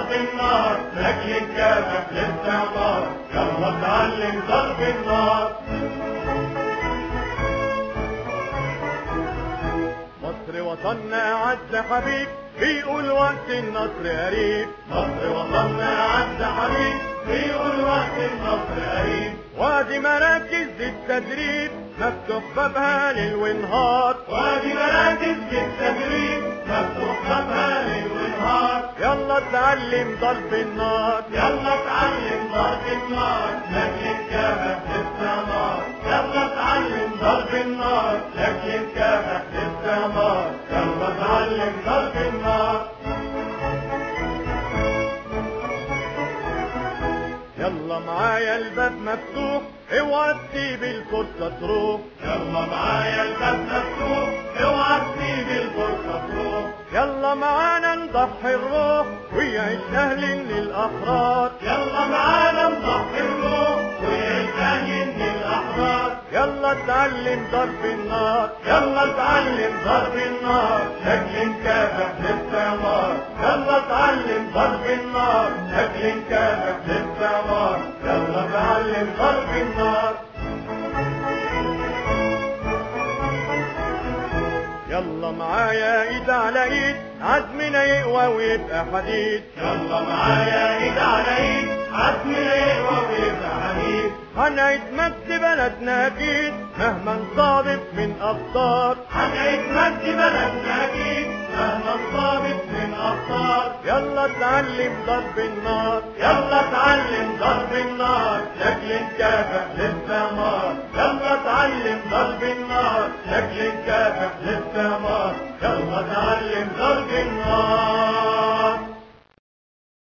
ضرب النار لاجل نكافح الاستعمار. يلا اتعلم ضرب النار. مصر وطننا أعز حبيب بيقول وقت النصر قريب. مصر وطننا أعز حبيب بيقول وقت النصر قريب. وادي مراكز التدريب مفتوح بابها ليل ونهار. وادي مراكز التدريب مفتوح بابها ليل ونهار. يلا اتعلم ضرب النار. يلا اتعلم ضرب النار لاجل نكافح الاستعمار. يلا اتعلم ضرب النار لاجل نكافح الاستعمار. يلا اتعلم ضرب النار. يلا معايا الباب مفتوح اوعى تسيب الفرصة تروح. يلا معايا الباب مفتوح اوعى تسيب الفرصة تروح. يلا معانا نضحي الروح ويعيش اهل للاحرار. يلا معانا نضحي الروح ويعيش اهل للاحرار. يلا اتعلم ضرب النار. يلا اتعلم ضرب النار لاجل نكافح الاستعمار. يلا اتعلم ضرب النار لاجل نكافح الاستعمار. يلا اتعلم ضرب النار. يلا معايا ايد على ايد عزمنا يقوى ويبقى حديد. يلا معايا ايد على ايد عزمنا يقوى ويبقى حديد. هنعيد مجد بلدنا اكيد مهما انصابت من ابطال. هنعيد مجد بلدنا اكيد مهما انصابت من ابطال. يلا اتعلم ضرب النار. يلا اتعلم ضرب النار لاجل نكافح الاستعمار. يلا اتعلم ضرب النار لاجل نكافح الاستعمار. يلا اتعلم ضرب النار.